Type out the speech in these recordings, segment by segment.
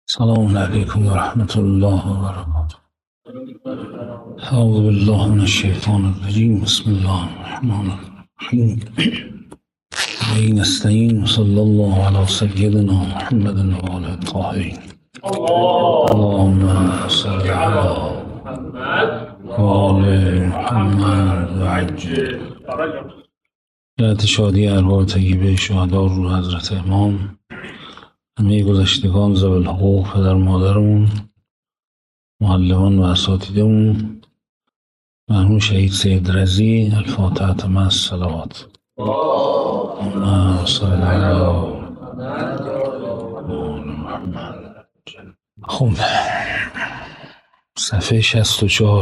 السلام علیکم و رحمت الله و برکاته. اعوذ بالله من الشیطان الرجیم. بسم الله الرحمن الرحیم. و نستعین. صلی الله علی سیدنا محمد و آله الطاهرین. اللهم صل علی و آل محمد و عجل. جهت شادی ارواح طیبه شهدا رو حضرت امام، همه گذشتگان ذوی الحقوق، پدر مادرمون، معلمان و اساتیدمون، مرحوم شهید سید رضی. الفاتحه مع الصلوات. اللهم صل علی محمد. خب، صفحه 64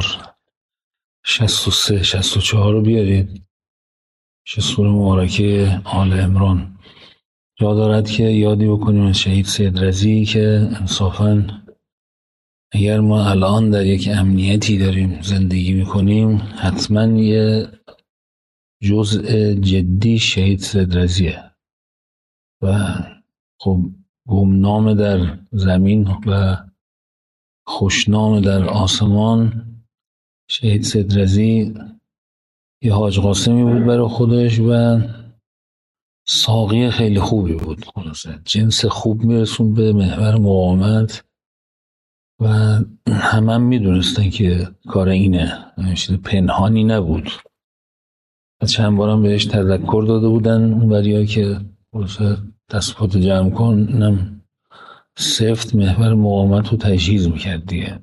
63 64 رو بیارید. سوره مبارکه آل عمران. جا دارد که یادی بکنیم از شهید سید رضی که انصافاً اگر ما الان در یک امنیتی داریم زندگی میکنیم، حتما یه جزء جدی شهید سید رضیه و خب گمنام در زمین و خوشنام در آسمان. شهید سید رضی یه حاج قاسمی بود برای خودش و ساقی خیلی خوبی بود. خلاصه جنس خوب میرسون به محور مقاومت و همه میدونستن که کار اینه، چیز پنهانی نبود. و چند بارم بهش تذکر داده بودن اون بریا که خلاصه دستپات جمع کن، اینم سفت محور مقاومت رو تجهیز میکرد دیگه.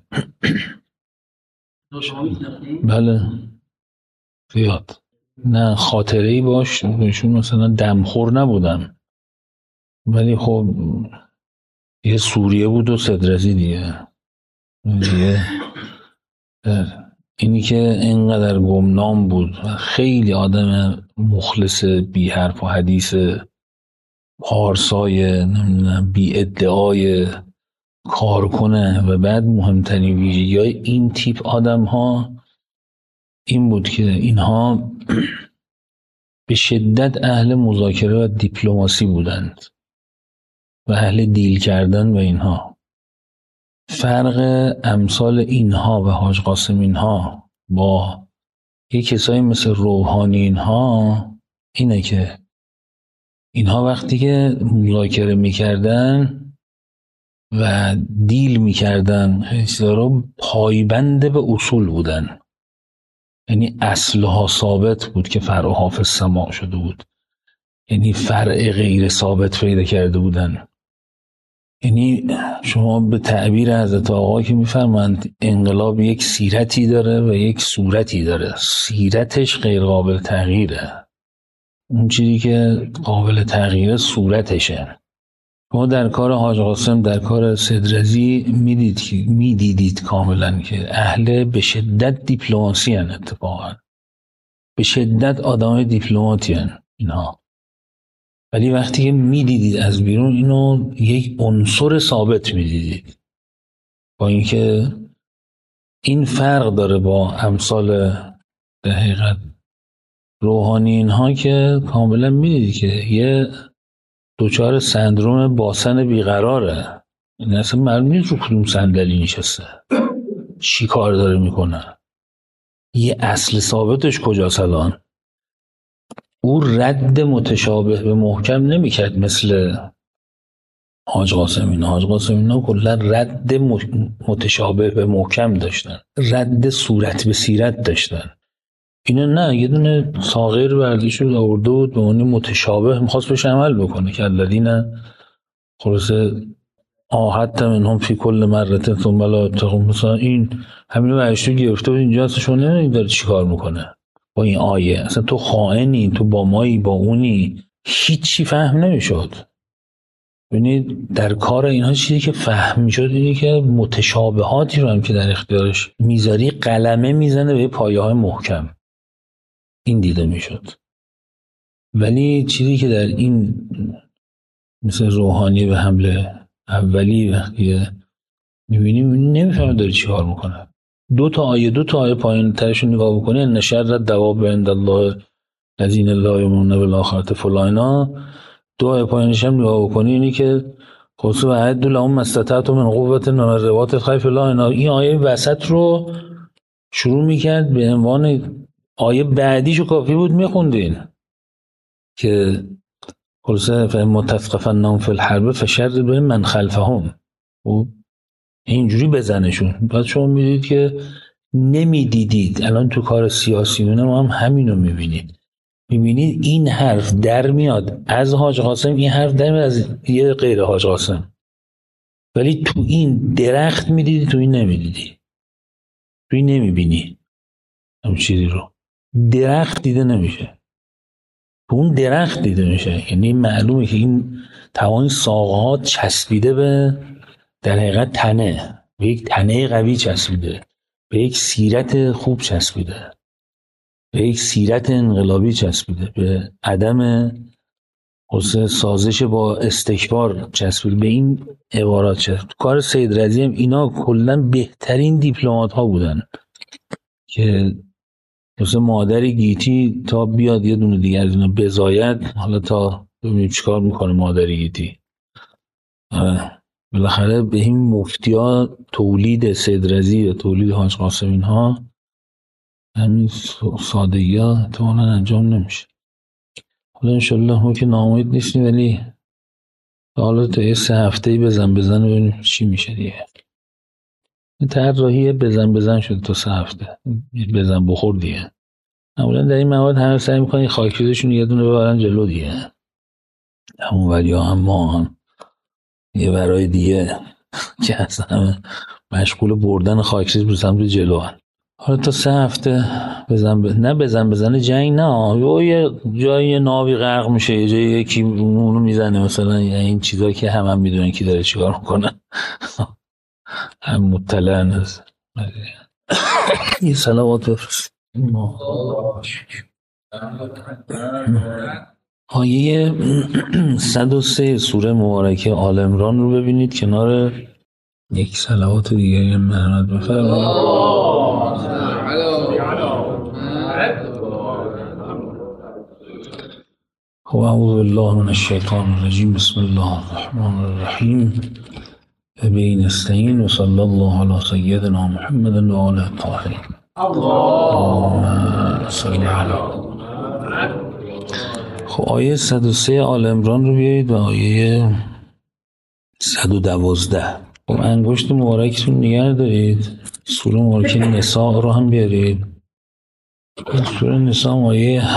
بله زیاد نه خاطره‌ای باش بهشون مثلا دمخور نبودم، ولی خب یه سوریه بود و سید رضی دیگه. اینی که اینقدر گمنام بود و خیلی آدم مخلص، بی حرف و حدیث، پارسای، بی ادعای، کار کنه. و بعد مهمترین ویژگی های این تیپ آدم ها این بود که اینها به شدت اهل مذاکره و دیپلماسی بودند و اهل دیل کردن. و اینها فرق امثال اینها و حاج قاسم اینها با یک کسایی مثل روحانی اینها اینه که اینها وقتی که مذاکره میکردن و دیل میکردن رو پایبند به اصول بودن. یعنی اصلها ثابت بود که فرعها فی السماء شده بود، یعنی فرع غیر ثابت پیدا کرده بودن. یعنی شما به تعبیر حضرت آقا که میفرمند انقلاب یک سیرتی داره و یک صورتی داره. سیرتش غیر قابل تغییره، اون چیزی که قابل تغییره صورتشه. ما در کار حاج قاسم، در کار سید رضی میدیدید کاملا که اهل به شدت دیپلماسی هن. اتفاقا به شدت آدم دیپلماتی هن اینها، ولی وقتی که میدیدید از بیرون اینو یک عنصر ثابت میدیدید. با اینکه این فرق داره با امثال در حقیقت روحانی اینها که کاملا میدیدید که یه دوچار سندروم باسن بیقراره. این اصلا معلوم نیست رو کدوم صندلی نشسته، چی کار داره میکنه، یه اصل ثابتش کجاست الان. او رد متشابه به محکم نمیکرد مثل حاج قاسم اینا. حاج قاسم اینا کلا رد متشابه به محکم داشتن، رد صورت به سیرت داشتن. اینا نه، یه دونه صاغر برداشت شد آورده بود به معنی متشابه میخواست بهش عمل بکنه که الذین خلاصه عاهدت منهم فی کل مرة ثم لا یتقون. مثلا این همین ورشتو گرفته بود اینجا، اصلا شما نمیدونید داره چی کار میکنه با این آیه. اصلا تو خائنی، تو با مایی، با اونی، هیچی فهم نمیشد. ببینید در کار اینها چیزی که فهم میشد اینه که متشابهاتی رو هم که در اختیارش میذاری قلمه میزنه به پایه های محکم. این دیده میشد. ولی چیزی که در این مثل روحانی به حمله اولی وقتی میبینیم نمیفهمه داره چی کار میکنه. دو تا آیه پایین ترش نگاه بکنه، ان شر الدواب عند الله الذین لا یؤمنون بالآخرة فلان. دو آیه پایینش هم نگاه بکنی اینی که خصوصا اعدوا لهم ما استطعتم من قوة و من رباط الخیل الله. این آیه وسط رو شروع میکرد به عنوان آیه بعدیشو کافی بود میخوندین که خلاصه فاما تثقفنهم فی الحرب فشرد بهم من خلفهم. و اینجوری بزنشون. بعد شما میدید که نمیدیدید. الان تو کار سیاسیونه ما هم همینو میبینید. میبینید این حرف در میاد از حاج قاسم، این حرف در میاد از یه غیر حاج قاسم، ولی تو این درخت میدیدی، تو این نمیدیدی، تو این نمیبینی همون چیزی رو. درخت دیده نمیشه، تو اون درخت دیده میشه. یعنی معلومه که این تمام ساقه ها چسبیده به در حقیقت تنه، به یک تنه قوی چسبیده، به یک سیرت خوب چسبیده، به یک سیرت انقلابی چسبیده، به عدم سازش با استکبار چسبیده. به این عبارات چسبیده. کار سید رضی هم اینا کلا بهترین دیپلمات ها بودن که مثل مادر گیتی تا بیاد یه دونه دیگر از اینا بزاید، حالا تا ببینیم چیکار میکنه مادر گیتی. بالاخره به این مفتی ها تولید سید رضی و تولید حاج قاسم اینها همین سادگی ها اتمالا انجام نمیشه. حالا انشالله ما که ناامید نیستیم، ولی حالا تا یه 3 هفته‌ای بزن ببینیم چی میشه دیگه. این طراحی بزن شده تا 3 هفته بزن بخور دیگه. معمولا در این موارد همه سعی میکنن خاکریزشون یه دونه ببرن جلو دیگه. همون ولی هم ما هم یه برای دیگه که اصلا مشغول بردن خاکریز به سمت جلو هن. حالا تا 3 هفته بزن جنگ نه، یه جایی ناوی غرق میشه، یه جایی یکی اونو میزنه مثلا. این چیزا که هم میدونن کی داره چیکار میکنه. هم مطلعن هست. یه صلوات بفرست. آیه 103 سوره مبارکه آل عمران رو ببینید کنار یک صلوات دیگه مرحمت بفرمایید. اعوذ بالله من الشیطان الرجیم بسم الله الرحمن الرحیم به نستعین و صلی الله علی سیدنا محمد و آله الطاهرین. اللهم صل علی. خب آیه 103 آل عمران رو بیارید و آیه 112. خب انگشت مبارکتون نگه دارید. سوره مبارکه نساء رو هم بیارید. سوره نساء آیه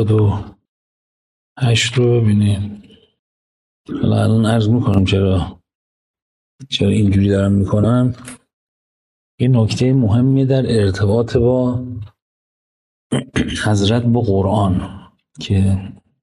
78 رو ببینید. حالا الان عرض میکنم چرا اینجوری دارم میکنم. یه نکته مهمی در ارتباط با حضرت با قرآن که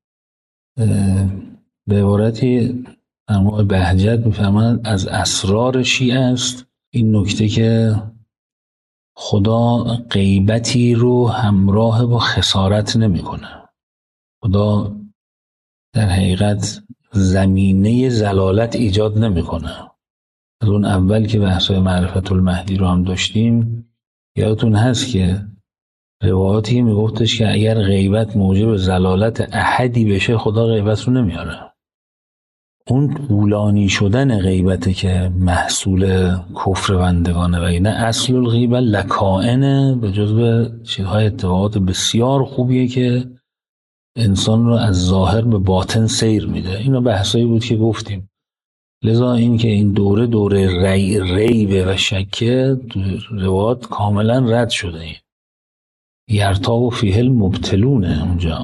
به عبارتی امام بهجت میفهمند از اسرار شیعه است این نکته که خدا غیبتی رو همراه با خسارت نمیکنه. خدا در حقیقت زمینه زلالت ایجاد نمیکنه. از اون اول که بحث معرفت المهدی رو هم داشتیم یادتون هست که روایاتی میگفتش که اگر غیبت موجب زلالت احدی بشه خدا غیبت رو نمیاره. اون طولانی شدن غیبته که محصول کفر بندگانه و اینه. اصل الغیبه لکائنه به جزو چیزهای اتفاقات بسیار خوبیه که انسان رو از ظاهر به باطن سیر میده. اینا بحثایی بود که گفتیم. لذا این که این دوره ریبه و شکه روایات کاملا رد شده. این یرتاب فیه المبتلونه اونجا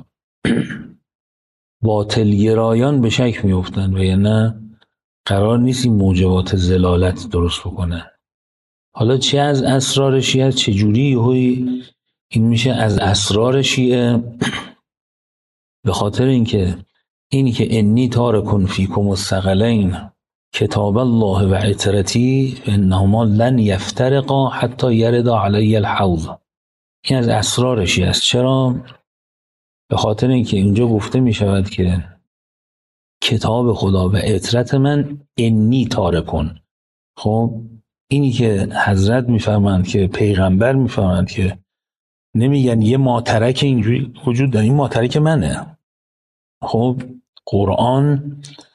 باطل گرایان به شک میفتن و یا نه قرار نیست این موجبات زلالت درست بکنه. حالا چه از اسرار شیعه چجوری این میشه از اسرار شیعه؟ به خاطر اینکه انی تارکن فیکم الثقلین کتاب الله و عترتی انهما لن یفترقا حتی یرد علی الحوض. این از اسرار شیعه است. چرا؟ به خاطر اینکه اینجا گفته می شود که کتاب خدا و عترت من انی تارکن. خب اینی که حضرت میفرمایند که پیغمبر میفرمایند که نمیگن یه ماترک اینجوری وجود داره، این ماترک منه. خب قرآن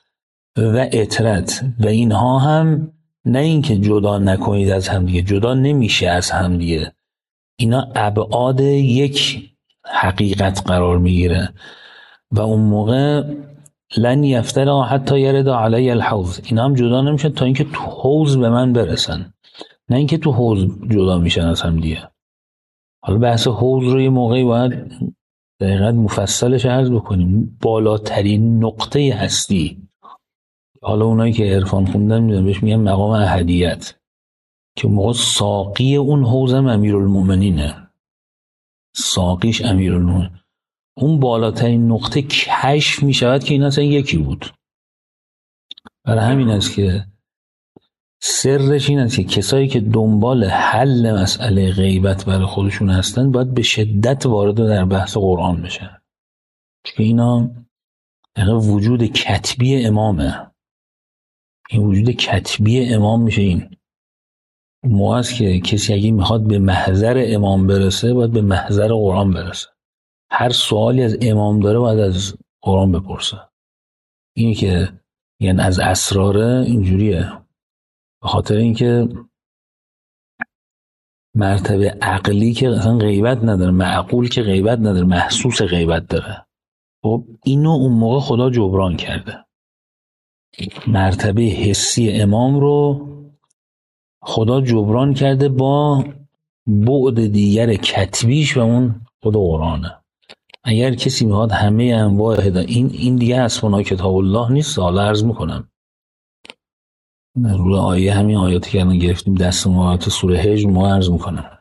و اطرت و اینها هم نه اینکه جدا نکنید از همدیگه، جدا نمیشه از همدیگه، اینا ابعاد یک حقیقت قرار میگیره و اون موقع لن یفترا حتی یرد علی الحوض، اینا هم جدا نمیشن تا اینکه تو حوض به من برسن، نه اینکه تو حوض جدا میشن از هم دیگه. حالا بحث حوض رو یه موقعی باید دقیقاً مفصلش عرض بکنیم. بالاترین نقطه هستی، حالا اونایی که عرفان خوندن میدونن بهش میگن مقام احدیت، که موقع ساقی اون حوض امیرالمومنینه، ساقیش امیرالمومنین، اون بالاترین نقطه کشف میشود که این اصلا یکی بود. برای همین است که سرش این است که کسایی که دنبال حل مسئله غیبت برای خودشون هستن باید به شدت وارد در بحث قرآن بشن، چون اینا وجود کتبی امامه. این وجود کتبی امام میشه. این موقع است که کسی اگه میخواد به محضر امام برسه باید به محضر قرآن برسه. هر سوالی از امام داره باید از قرآن بپرسه. اینی که یعنی از اسراره اینجوریه، به خاطر اینکه مرتبه عقلی که اصلا غیبت نداره، معقول که غیبت نداره، محسوس غیبت داره. خب اینو اون موقع خدا جبران کرده. مرتبه حسی امام رو خدا جبران کرده با بعد دیگر کتبیش و اون خود قرآنه. اگر کسی میخواد همه انواع این دیگه حسبنا کتاب الله نیست. حالا عرض میکنم روی آیه، همین آیاتی که الان گرفتیم دستمون، آیات سوره هجر، ما عرض میکنم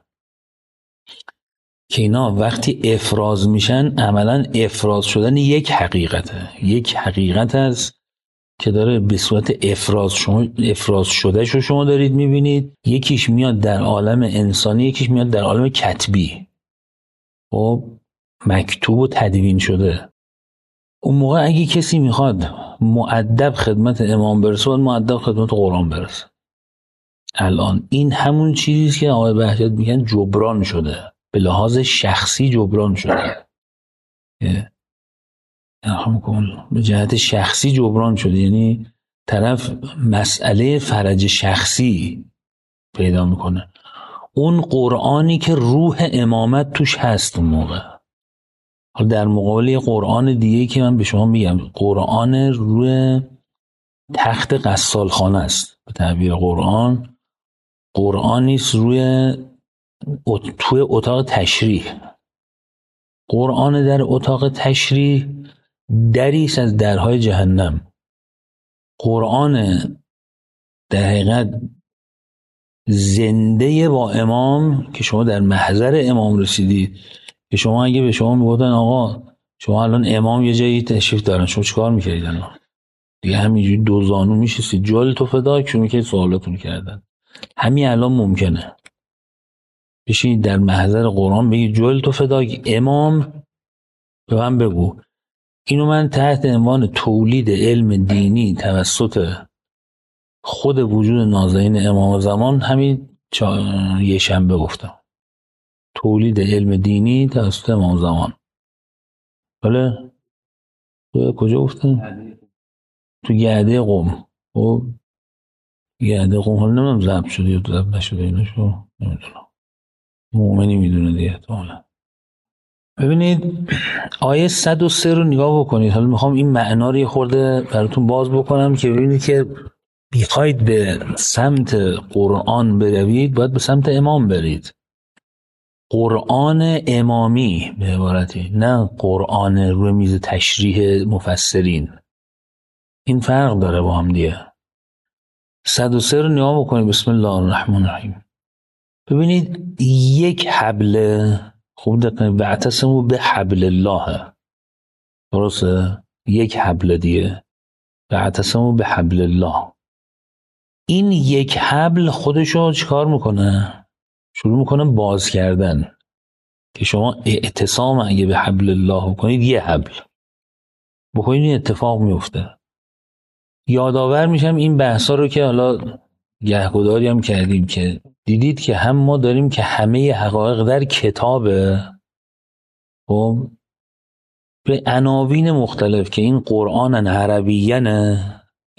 که اینا وقتی افراز میشن عملا افراز شدن یک حقیقته، یک حقیقت هست که داره به صورت افراز شده شو شما دارید میبینید. یکیش میاد در عالم انسانی، یکیش میاد در عالم کتبی، خب مکتوب و تدوین شده. اون موقع اگه کسی میخواد مؤدب خدمت امام برسه باید مؤدب خدمت قرآن برسه. الان این همون چیزیست که آقای بهجت میگن جبران شده، به لحاظ شخصی جبران شده، به جهت شخصی جبران شده. یعنی طرف مسئله فرج شخصی پیدا میکنه. اون قرآنی که روح امامت توش هست اون موقع. حالا در مقابل قرآن دیگه که من به شما میگم، قرآن روی تخت غسالخانه است، به تعبیر قرآن قرآنیست روی توی اتاق تشریح. قرآن در اتاق تشریح دریست از درهای جهنم. قرآن در حقیقت زنده با امام که شما در محضر امام رسیدید، که شما اگه به شما میگفتن آقا شما الان امام یه جایی تشریف دارن، شما چیکار میکردید؟ الان دیگه همینجوری دو زانو میشستید جال تو فدا که میکرد سوالاتون کردن. همین الان ممکنه بشینید در محضر قرآن بگید جل تو فدا امام به من بگو اینو من تحت عنوان تولید علم دینی توسط خود وجود نازنین امام زمان همین یه شنبه گفتم، تولید علم دینی توسط امام زمان. بله تو کجا گفتم؟ تو گرده قم. خب گرده قم حالا نمیدونم ضبط شده یا ضبط نشده، ایناشو نمیدونم، مومنی میدونه دیگه احتمالاً. ببینید آیه 103 رو نگاه بکنید. حالا میخوام این معنا رو یه خورده براتون باز بکنم که ببینید که بیخواید به سمت قرآن بروید باید به سمت امام برید. قرآن امامی به عبارتی، نه قرآن روی میز تشریح مفسرین. این فرق داره با هم دیگه. 103 رو نگاه بکنید. بسم الله الرحمن الرحیم. ببینید یک حبل، خوب دقیقه واعتصموا بحبل الله، درسته؟ یک حبل دیگه واعتصموا بحبل الله. این یک حبل خودشو چیکار میکنه؟ شروع میکنه باز کردن که شما اعتصام اگه به حبل الله کنید، یه حبل بکنید این اتفاق میفته. یادآور میشم این بحثا رو که حالا گهگداری هم کردیم که دیدید که هم ما داریم که همه حقایق در کتابه، خب به عناوین مختلف که این قرآن عربیانه،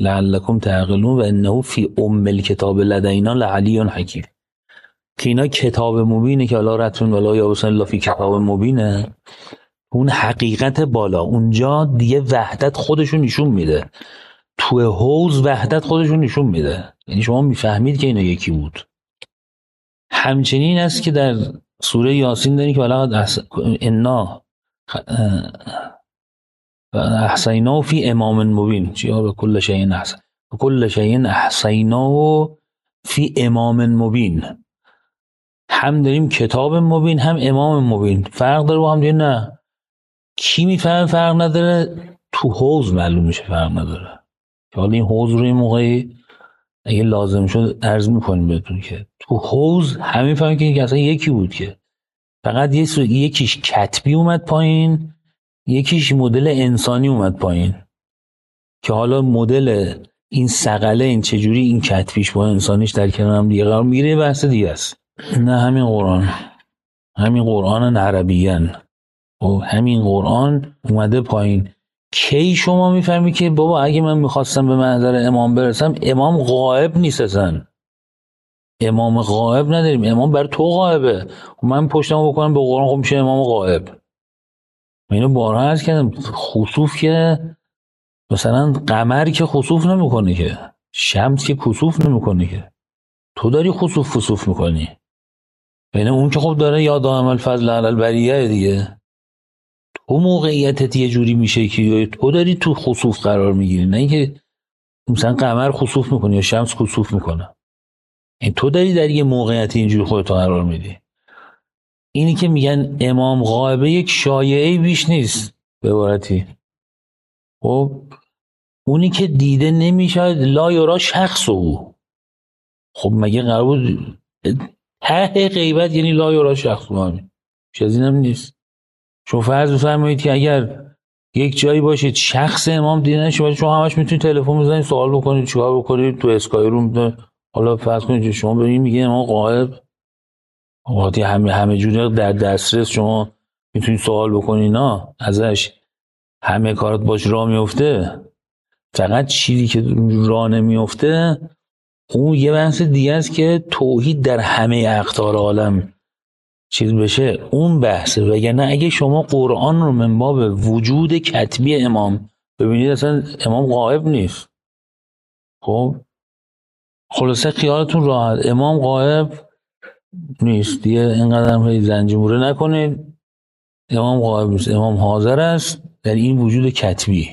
لعلکم تعقلون و انه فی الکتاب لدینا لعلی حکیم. که اینا کتاب مبینه که الا رتون ولا یابسن الا فی کتاب مبینه. اون حقیقت بالا اونجا دیگه وحدت خودشون نشون میده، تو حوض وحدت خودشون نشون میده، یعنی شما میفهمید که اینا یکی بود. همچنین است که در سوره یاسین داریم که ولا انا احصیناه فی امام مبین، چیا به کل شیء احسن، به کل شیء احصیناه فی امام مبین. هم داریم کتاب مبین هم امام مبین، فرق داره با هم دیگه؟ نه. کی میفهمه فرق نداره؟ تو حوض معلوم میشه فرق نداره. که حالا این حوض رو این موقعی اگه لازم شد عرض میکنیم بهتون که تو حوض همین فهمه که اصلا یکی بود، که فقط یکیش کتبی اومد پایین، یکیش مدل انسانی اومد پایین. که حالا مدل این صقله این چجوری این کتبیش با انسانیش در کنار هم دیگه قرار میگیره بحث دیگه است. نه همین قرآن عربیان و همین قرآن اومده پایین. کی شما میفهمی که بابا اگه من میخواستم به محضر امام برسم، امام غائب نیست اصلا، امام غائب نداریم، امام بر تو غائبه. من پشتم بکنم به قرآن خب میشه امام غائب. اینو بارها عرض کردم، خسوف که مثلا قمر که خسوف نمیکنه، که شمس که خسوف نمیکنه، که تو داری خسوف میکنی. بین اون که خب داره یا دائم الفضل علی البریه دیگه، تو موقعیتت یه جوری میشه که تو داری تو خسوف قرار میگیری، نه اینکه مثلا قمر خسوف میکنه یا شمس خسوف میکنه. این تو داری در یه موقعیت اینجوری خودت قرار میدی. اینی که میگن امام غائبه یک شایعه بیش نیست به عبارتی. خب اونی که دیده نمیشه لا یرا شخص او، خب مگه قرار بود ته غیبت یعنی لا یرا شخص او؟ همین از اینم نیست. شما فرض بفرمایید که اگر یک جایی باشید شخص امام دیده نشه، شما همش میتونید تلفن بزنید سوال بکنید چیکار بکنید تو اسکای روم. حالا فرض کنید شما ببینید میگه امام غائب، وقتی همه جوری در دسترس شما میتونید سوال بکنید، نه ازش همه کارات باش راه میفته، فقط چیزی که راه نمیفته اون یه بحث دیگه است که توحید در همه اقطار عالم چیز بشه، اون بحثه. وگرنه اگه شما قرآن رو من باب وجود کتبی امام ببینید اصلا امام غائب نیست. خب خلاصه خیالتون راحت، امام غائب نیست دیگه، اینقدر هم زنجیروره نکنید. امام غائب نیست، امام حاضر است در این وجود کتبی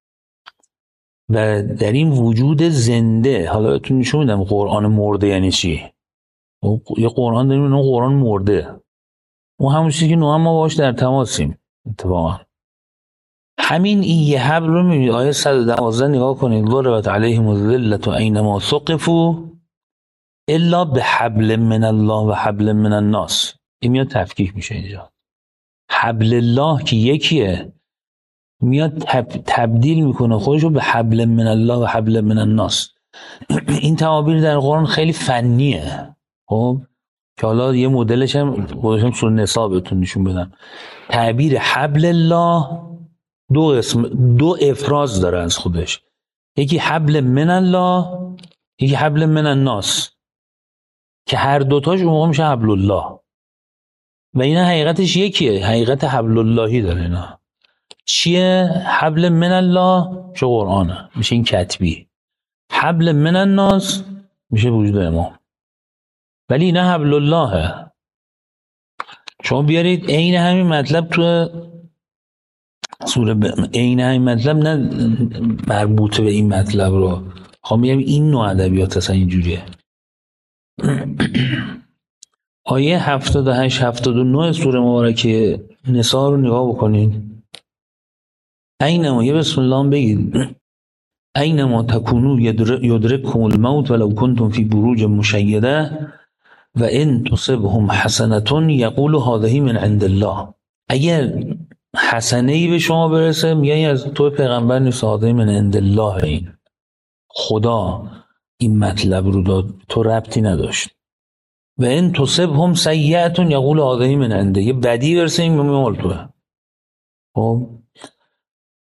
و در این وجود زنده. حالا بهتون نشون میدم قرآن مرده یعنی چی. یه قرآن داریم اون قرآن مرده، اون همون چیزی که ما باش در تماسیم. اتفاقا همین یه حبل رو میبینید آیه 112 نگاه کنید، ضربت علیهم الذلة اینما ثقفوا الا بحبل من الله و حبل من الناس. این میاد تفکیک میشه اینجا. حبل الله که یکیه میاد تبدیل میکنه خودش رو به حبل من الله و حبل من الناس. این در قرآن خیلی فنیه. خب که حالا یه مدلش هم خودشم سوره نساء بهتون نشون بدم. تعبیر حبل الله دو افراز داره از خودش، یکی حبل من الله یکی حبل من الناس، که هر دوتاش اون موقع میشه حبل الله و اینا حقیقتش یکیه، حقیقت حبل اللهی داره. اینا چیه؟ حبل من الله میشه قرآنه، میشه این کتبی. حبل من الناس میشه وجود امام، ولی اینا حبل اللهه. شما بیارید عین همین مطلب تو سوره عین همین مطلب، نه مربوطه به این مطلب رو خواهم میگم این نوع ادبیات اصلا اینجوریه. آیه 78 79 سوره مبارکه نساء رو نگاه بکنید. اینما یه بسم الله بگید اینما تکونو یدرککم الموت ولو کنتم فی بروج مشیده و ان تصبهم حسنه یقول هذه من عند الله. اگر حسنه‌ای به شما برسه میگن از تو پیغمبر نیست، هذه من عند الله، این خدا این مطلب رو داد، تو ربطی نداشت. و ان تصبهم سیئه یقول هذه من عنده، یه بدی برسه این مال توه. خب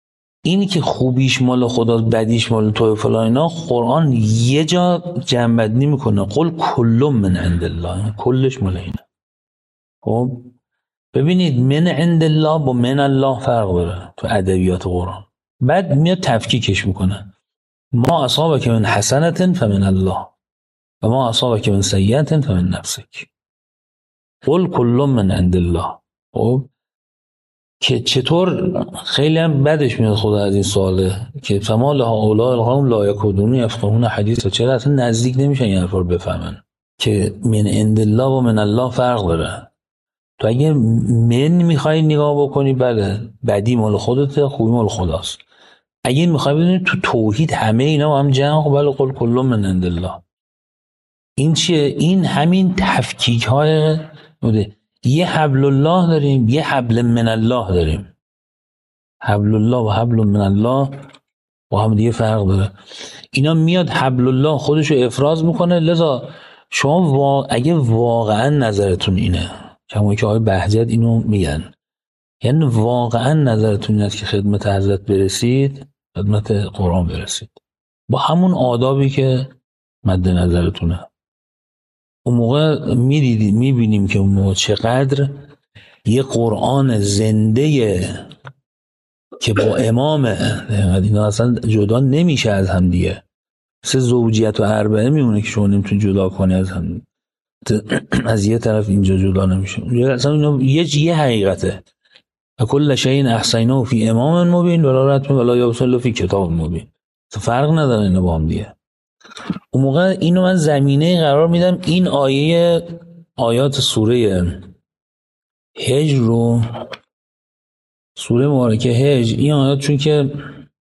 اینی که خوبیش مال خداست بدیش مال توی فلان اینا، قرآن یه جا جمع‌بندی میکنه، قل کل من عند الله، کلش مال اینه. خب ببینید من عند الله با من الله فرق داره تو ادبیات قرآن. بعد میاد تفکیکش میکنه، ما اصابک من حسنة فمن الله و ما اصابک من سیئة فمن نفسک، قل کل من عند الله. خب که چطور خیلی هم بدش میاد خدا از این سواله که فما لها اولاء القوم لا یکادون یفقهون حدیثا، چرا اصلا نزدیک نمیشن این حرفا رو بفهمن که من عند الله و من الله فرق داره. تو اگه من میخوای نگاه بکنی، بله بدی مال خودته خوبی مال خداست. اگه میخوای بدونی تو توحید همه اینا با هم جمع، بله قل کل من عند الله. این چیه؟ این همین تفکیک های بوده. یه حبل الله داریم، یه حبل من الله داریم. حبل الله و حبل من الله با هم دیگه فرق داره. اینا میاد حبل الله خودشو افراز میکنه، لذا شما اگه واقعا نظرتون اینه، کما که آقای بهجت اینو میگن، یعنی واقعا نظرتون اینه که خدمت حضرت برسید، خدمت قرآن برسید با همون آدابی که مد نظرتونه، اون موقع میبینیم که اون موقع چقدر یه قرآن زنده که با امامه، اینا اصلا جدا نمیشه از هم دیگه، سه زوجیت و اربعه میمونه که شما نمیتونی جدا کنی از هم، از یه طرف اینجا جدا نمیشه. اصلا اینا یه حقیقته، کل شیء احصیناه فی امام مبین ولا رتم ولا یبسل فی کتاب مبین، فرق نداره اینا با هم دیگه. اون موقع اینو من زمینه قرار میدم، این آیات سوره هجر رو، سوره مبارکه هجر، این آیات چون که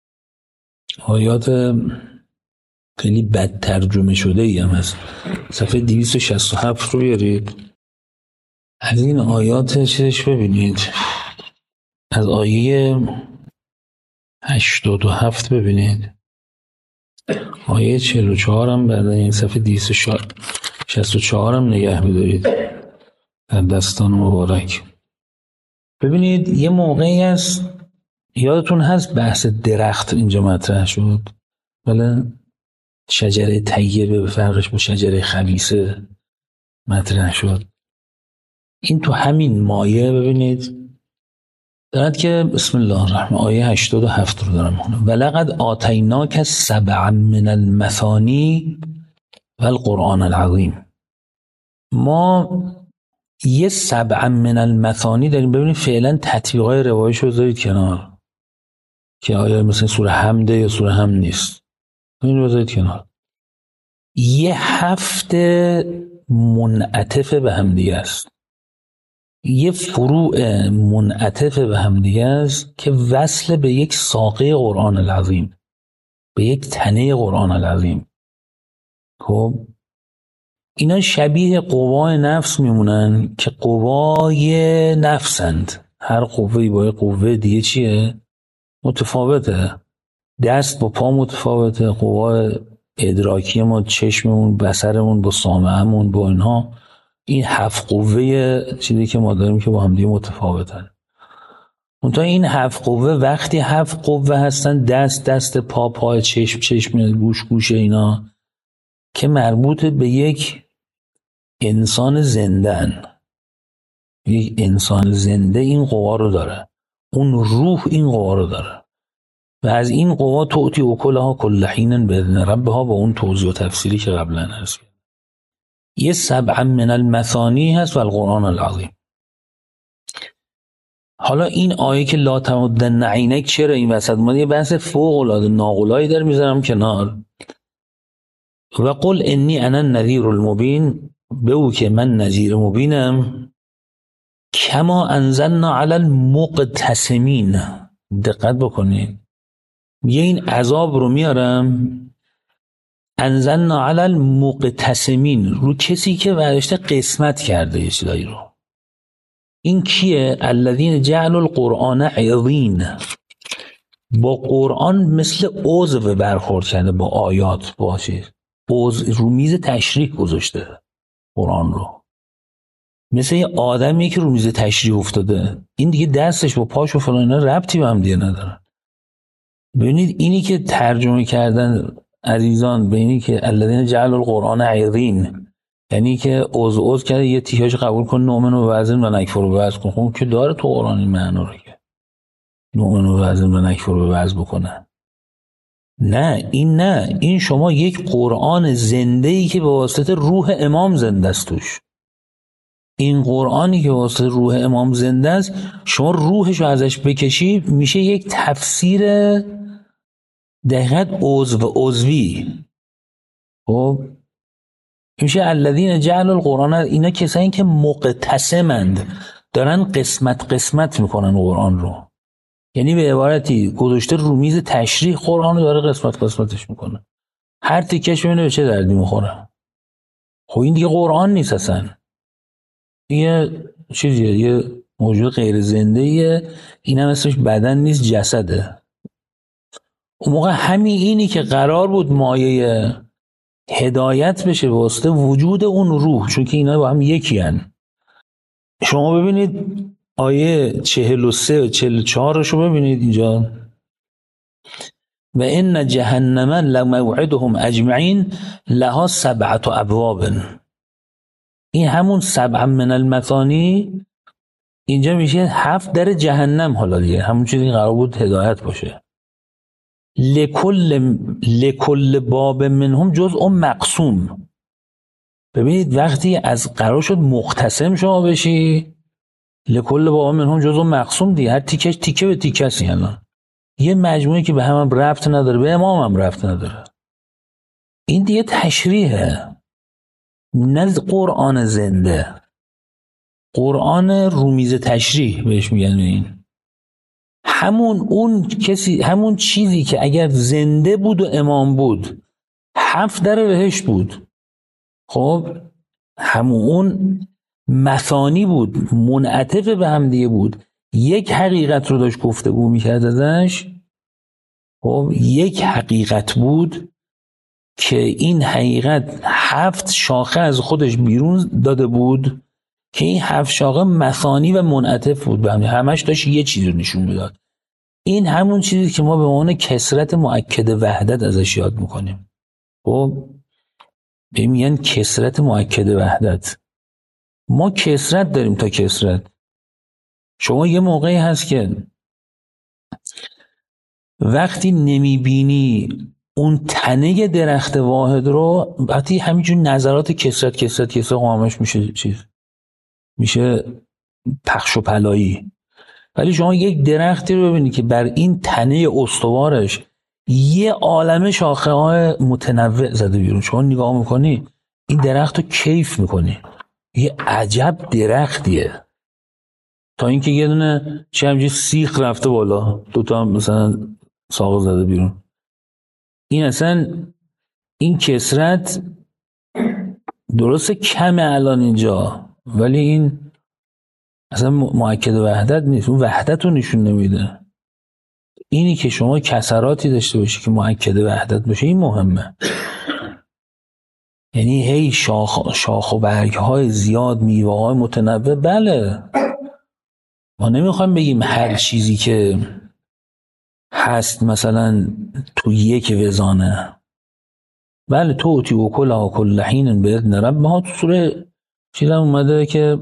آیات خیلی بد ترجمه شده ای هم هست، صفحه 267 رو بیارید، از این آیات چیزش ببینید، از آیه 87 ببینید، آیه 44 هم بعد این صفحه 264 هم نگه بدارید در دستان مبارک. ببینید یه موقعی هست، یادتون هست بحث درخت اینجا مطرح شد، بله، شجره طیبه به فرقش با شجره خبیثه مطرح شد. این تو همین مایه ببینید دارد که بسم الله الرحمن، آیه 87 رو دارم میخونم، ولقد آتیناک سبعا من المثانی والقرآن العظیم. ما یه سبعا من المثانی داریم. ببینید فعلا تطبیقای روایش رو بذارید کنار که آیا مثلا سوره حمده یا سوره حمد نیست، این رو بذارید کنار. یه هفته منعطف به هم دیگه است، یه فروع منعطف به هم دیگه است که وصل به یک ساقه قرآن العظیم، به یک تنه قرآن العظیم. خب اینا شبیه قوای نفس میمونن که قوای نفسند، هر قوهی با قوه دیگه چیه؟ متفاوته، دست با پا متفاوته، قوای ادراکی ما، چشممون، بصرمون با سامعمون، با اینها، این 7 قوه چیزی که ما داریم که با هم دیگه متفاوتن. منتها این 7 قوه وقتی 7 قوه هستن، دست پا چشم گوش اینا، که مربوط به یک انسان زندن، یک انسان زنده این قوا رو داره، اون روح این قوا رو داره و از این قوا تؤتی اکلها کل حین باذن ربها، با اون توضیح و تفسیری که قبلا عرض کردم. یه سبع من المثانی هست و القرآن العظیم. حالا این آیه که لا تمدن عینک چرا این وسط اومد؟ یه بحث فوق العاده ناقلایی در میذارم کنار. و قل انی انا النذیر المبین، بگو که من نذیر مبینم، کما انزلنا علی المقتسمین. دقت بکنید، یه این عذاب رو میارم، انزلنا علی المقتسمین، رو کسی که ورشته قسمت کرده یه چیزایی رو. این کیه؟ الذین جعلوا القرآن عضین، با قرآن مثل عضو برخورد کرده، با آیات باشه، عضو رو میز تشریح گذاشته قرآن رو، مثل یه آدمی که رو میز تشریح افتاده. این دیگه دستش با پاش و فلان اینا ربطی به هم دیگه نداره. ببینید اینی که ترجمه کردن عزیزان به اینی که الذین جعلوا القرآن عضین، یعنی که عض کرده یه تیکش قبول کن نؤمن و بعضن و نکفر و بعض کن. خب که داره تو قرآن این معنا رو که نؤمن و بعضن و نکفر و بعض بکنن. نه این شما یک قرآن زنده‌ای که به واسطه روح امام زنده است توش. این قرآنی که به واسطه روح امام زنده است، شما روحش رو ازش بکشی میشه یک تفسیر دقیقاً عضوی. خب میشه الذین جعلوا القرآن، اینا کسایی که مقتسمند، دارن قسمت میکنن قرآن رو. یعنی به عبارتی گذاشته رو میز تشریح قرآن رو داره قسمتش میکنه. هر تیکش ببینه به چه دردی میخوره. خب این دیگه قرآن نیست اصلا، یه چیزیه، یه موجود غیر زندهیه. این هم اسمش بدن نیست، جسده. اون موقع اینی که قرار بود مایه هدایت بشه به واسطه وجود اون روح، چون که اینا با هم یکی هن. شما ببینید آیه 43 و 44 رو شما ببینید اینجا، و ان جهنم لموعدهم اجمعین لها 7 ابواب. این همون 7 من المثانی اینجا میشه 7 در جهنم. حالا دیگه همون چیزی قرار بود هدایت باشه. لکل باب منهم جزء مقسوم. ببینید وقتی از قرار شد مقتسم شما بشی، لکل باب منهم جزء مقسوم دیگه، هر تیکش تیکه به تیکه است. یه مجموعه که به هم ربط نداره، به امام هم ربط نداره. این دیگه تشریحه، نه قرآن زنده. قرآن رومیز تشریح بهش میگن. این همون چیزی که اگر زنده بود و امام بود 7 در بهشت بود. خب همون مثانی بود، منعطف به هم دیگه بود، یک حقیقت رو داشت گفتگو میکرد ازش. خب یک حقیقت بود که این حقیقت 7 شاخه از خودش بیرون داده بود که این 7 شاخه مثانی و منعطف بود به هم، همش داشت یه چیزی رو نشون میداد. این همون چیزی که ما به عنوان کثرت مؤکد وحدت ازش یاد میکنیم. خب میگن کثرت مؤکد وحدت. ما کثرت داریم تا کثرت. شما یه موقعی هست که وقتی نمیبینی اون تنه درخت واحد رو، وقتی همینجور نظرات کثرت قامش میشه چیز، میشه پخش و پلایی. ولی شما یک درختی رو ببینید که بر این تنه استوارش یه عالمه شاخه های متنوع زده بیرون، شما نگاه میکنی این درخت رو کیف میکنی، یه عجب درختیه. تا اینکه یه دونه چه همجوری سیخ رفته بالا، دوتا مثلا ساق زده بیرون. این اصلا این کثرت درسته کمه الان اینجا، ولی این اصلا مؤکد وحدت نیست، اون وحدت رو نشون نمیده. اینی که شما کسراتی داشته باشی که مؤکد وحدت باشه، این مهمه. یعنی هی شاخ و برگ های زیاد، میوه های متنوع. بله ما نمیخوایم بگیم هر چیزی که هست مثلا تو یک وزانه. بله تو اوتی و کل حین باذن ربها، تو سوره چیزم اومده که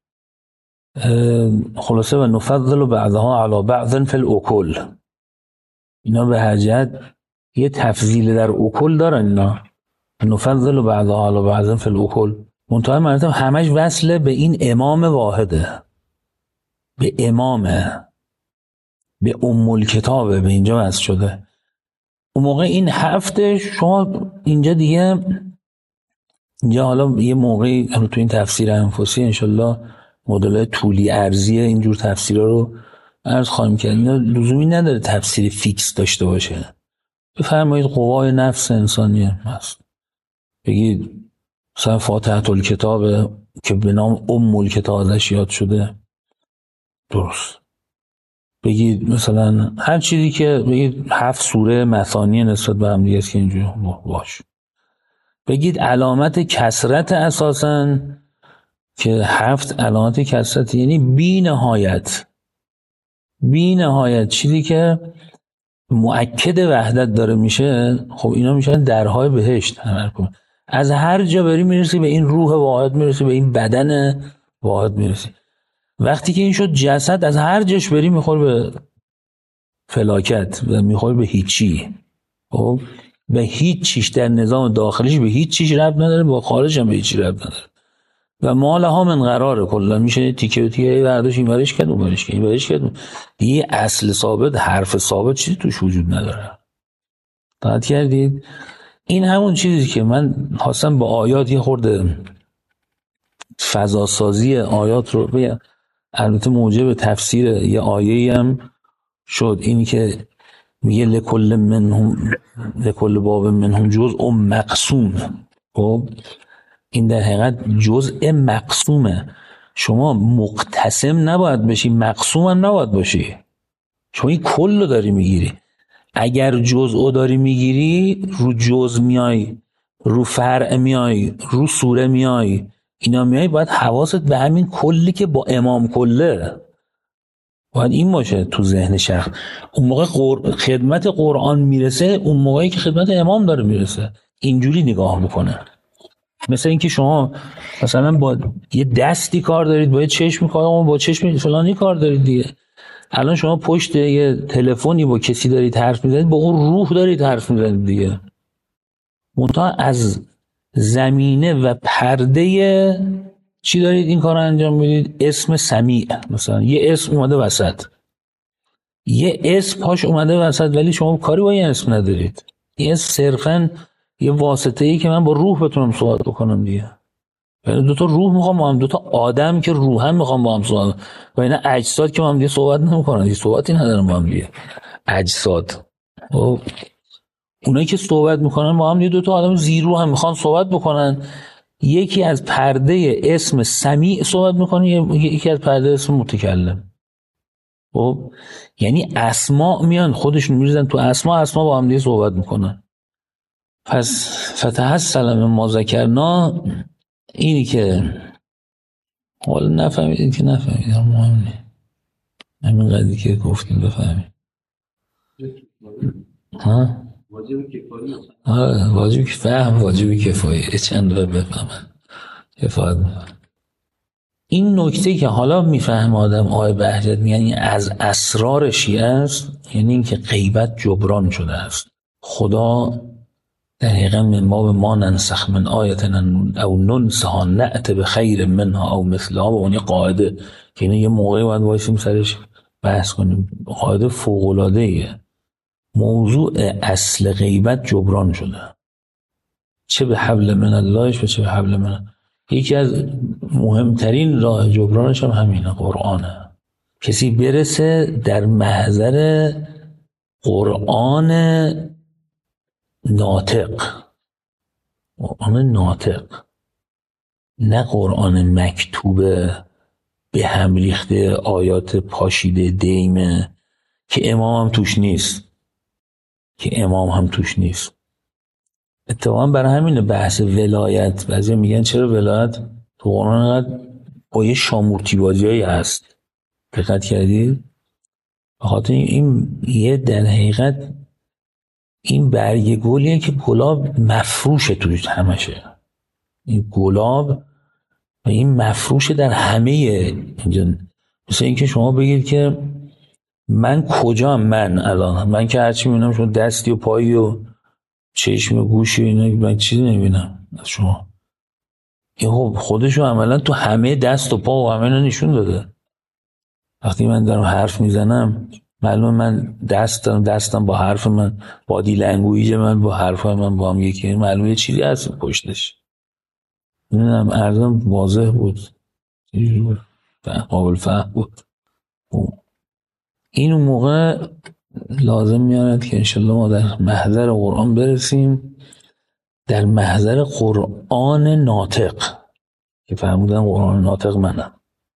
خلاصه و نفضل بعضها علی بعض فی الاکل. اینا به هر جهت یه تفضیل در اکل دارن. اینا نفضل بعضها علی بعض فی الاکل، منتها مراتب همش وصله به این امام واحده، به امامه، به ام الکتابه، به اینجا وصل شده. اون موقع این هفته شما اینجا دیگه، اینجا حالا یه موقعی تو این تفسیر انفسی انشالله مدل طولی ارزی اینجور تفسیرها رو عرض خواهیم کرد. اینا لزومی نداره تفسیر فیکس داشته باشه. بفرمایید قوای نفس انسانی هست، بگید مثلا فاتحه الکتاب که به نام ام الکتاب ازش یاد شده، درست. بگید مثلا هر چیزی که بگید 7 سوره مثانی نسبت به هم دیگه است که اینجوری باش. بگید علامت کثرت اساساً که 7 علامت کثرت، یعنی بی نهایت چیزی که مؤکد وحدت داره میشه، خب اینا میشن درهای بهشت. از هر جا بری میرسی به این روح واحد، میرسی به این بدن واحد میرسی. وقتی که این شد جسد، از هر جاش بری میخور به فلاکت و میخور به هیچی. خب به هیچ چیش در نظام داخلیش به هیچ چیش ربط نداره، با خارج هم به هیچ چی ربط نداره. و ما لها من قراره، کلا میشه تیکه و تیکه برداشت این ورش کرد اون ورش کرد این ورش کرد. دیگه اصل ثابت، حرف ثابت چیزی توش وجود نداره. دقت کردید؟ این همون چیزی که من خواستم با آیات یه خورده فضاسازی آیات رو بگم، البته موجب تفسیر یه آیه‌ای هم شد، اینی که میگه لکل باب منهم جزء مقسوم. خب این در حقیقت جزء مقسومه. شما مقتسم نباید بشی، مقسوم هم نباید باشی. شما این کل رو داری میگیری. اگر جزء داری میگیری، رو جزء میای، رو فرع میای، رو سوره میای، اینا میای، باید حواست به همین کلی که با امام کله باید این باشه تو ذهن شخص. اون موقع خدمت قرآن میرسه، اون موقعی که خدمت امام داره میرسه. اینجوری نگاه میکنه. مثل اینکه شما مثلا با یه دستی کار دارید، با یه چشمی کار، با چشمی فلانی کار دارید دیگه. الان شما پشت یه تلفنی با کسی دارید حرف میزنید، با اون روح دارید حرف میزنید دیگه. منتها از زمینه و پرده چی دارید این کار رو انجام میدید؟ اسم سمیع. مثلا یه اسم اومده وسط، یه اسم پاش اومده وسط، ولی شما کاری با این اسم ندارید. این صرفاً یه واسطه ای که من با روح بتونم صحبت بکنم دیگه. یعنی دو تا روح میخوام با هم، دو تا آدم که روحن میخوام با هم صحبت، و اینا اجساد که با هم دیگه صحبت نمیکنن، دیگه صحبتی ندارن با هم دیگه. اجساد و اونایی که صحبت میکنن با هم دیگه، دو تا آدم زیرو هم میخوان صحبت بکنن. یکی از پرده اسم سمیع صحبت میکنه، یکی از پرده اسم متکلم. خب یعنی اسماء میان خودشون میریزن تو اسماء با هم دیگه صحبت میکنن. پس فتحصل من ما ذکرنا، اینی که حالا نفهمیدید که نفهمیدید، مهم نیست، همین قدری که گفتیم بفهمید. ها واجب کفایی. واجب فهم، واجب کفایی، چند رو بفهمن کفایت میکنه. این نکته که حالا میفهم آدم، آقای بهجت میگن از اسرار شیعه است، یعنی اینکه غیبت جبران شده است. خدا دقیقا من ما ننسخ من آیت او ننسها نأت بخیر منها او مثلها، با اون قاعده که اینه یه موقعی باید وایسیم سرش بحث کنیم. قاعده فوق‌العاده‌ایه. موضوع اصل غیبت جبران شده، چه به حبل من اللهش و چه به حبل من. یکی از مهمترین راه جبرانش هم همینه، قرآنه. کسی برسه در محضر قرآن ناطق، قرآن ناطق، نه قرآن مکتوبه به هم ریخته، آیات پاشیده دیمه که امام هم توش نیست. اتفاقا برای همینه بحث ولایت، بعضی میگن چرا ولایت تو قرآن انقدر با یه شامورتی بازیایی هست. دقت کردید؟ بخاطر این یه در حقیقت این برگ گلیه که گلاب مفروشه توش همشه. این گلاب و این مفروشه در همه اینجا. مثل این که شما بگید که من کجا، من که هرچی میبینم شما دستی و پایی و چشم و گوشی و اینا، من چیزی نمیبینم از شما. این خودشو عملا تو همه دست و پا و همه اینا نشون داده. وقتی من دارم حرف میزنم معلومه من دستم با حرف من، بادی لنگویج من با حرف من با هم یکی، معلومه یه چیزی هست پشتش. نمیدونم ارزم واضح بود، قابل فهم بود. این اون موقع لازم میارد که انشالله ما در محضر قرآن برسیم، در محضر قرآن ناطق که فهمودن قرآن ناطق منم.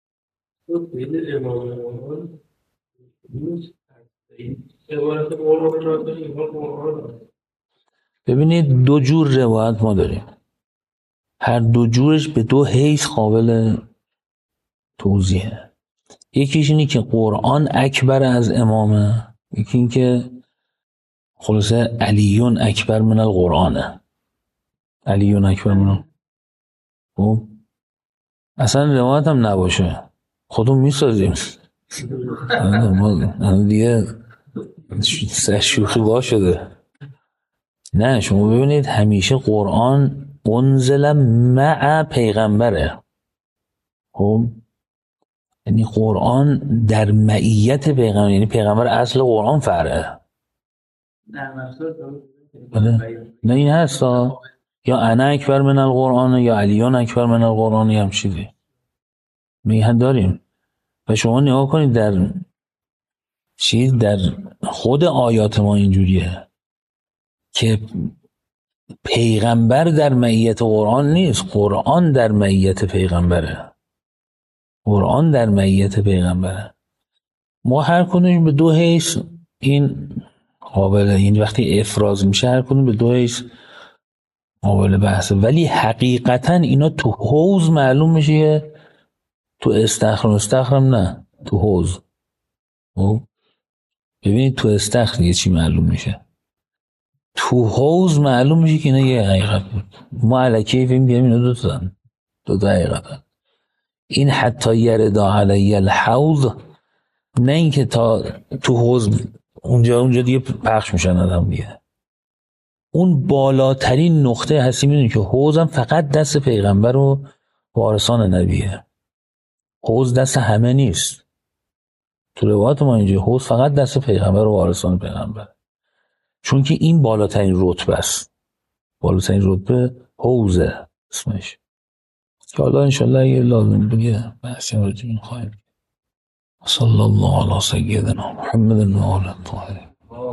ببینید دو جور روایت ما داریم، هر دو جورش به دو حیث قابل توضیحه. یکیش اینی که قرآن اکبر از امامه، یکی این که خلاصه علیون اکبر من القرآنه. علیون اکبر من خب اصلا روایت هم نباشه خودمون میسازیم. دیگه شوخی وا شده. نه شما ببینید همیشه قرآن انزل مع پیغمبره. خب یعنی قرآن در معیت پیغمبر، یعنی پیغمبر اصل قرآن فرعه. نه این هستا یا انا اکبر من القرآن یا علیان اکبر من القرآن هم چیزی میهن داریم. و شما نگاه کنید در چیز در خود آیات ما اینجوریه که پیغمبر در معیت قرآن نیست، قرآن در معیت پیغمبره. قرآن در معیت پیغمبره. ما هر کدوم به دو حیث این قابل، این وقتی افراز میشه هر کدوم به دو حیث قابل بحثه، ولی حقیقتا اینا تو حوض معلوم میشه، تو استخرم نه، تو حوض. ببینید تو استخر دیگه چی معلوم میشه، تو حوض معلوم میشه که اینا یه حقیقت بود. ما الکی فهم بیاریم اینا دو تا حقیقت. این حتی یردا علی الحوض، نه این که تا تو حوض اونجا دیگه پخش میشن آدم دیگه. اون بالاترین نقطه هستی میدونی که حوض هم فقط دست پیغمبر و وارثان نبیه. حوض دست همه نیست. تو روایات ما اینجا حوض فقط دست پیغمبر و وارثان پیغمبر، چون که این بالاترین رتبه است. بالاترین رتبه حوضه اسمش، که حالا انشالله اگه لازم بگه بحثی راجع این خواهیم. صلی الله علی سیدنا محمد و آله الطاهرین.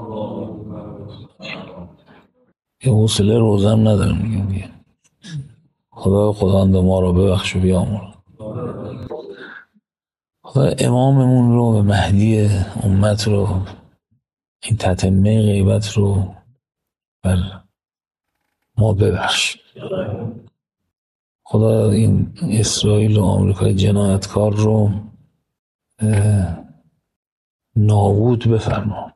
یه حوصله روزم ندارم میگم خدا ما رو ببخش و بیامرز. خدا اماممون رو و مهدی امت رو، این تتمه غیبت رو بر ما ببخش. خدا این اسرائیل و آمریکای جنایتکار رو نابود بفرما.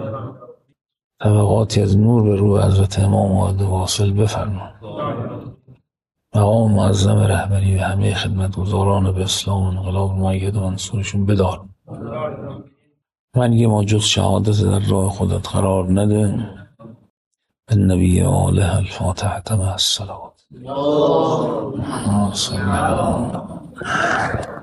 طبقاتی از نور به روح حضرت امام عاده واصل بفرما. مقام معظم رهبری و همه خدمتگزاران به اسلام و انقلاب مؤید و منصورشون بدار. من یه ما جز شهادت در راه خودت قرار نده. النبی و آله الفاتحة مع الصلوات.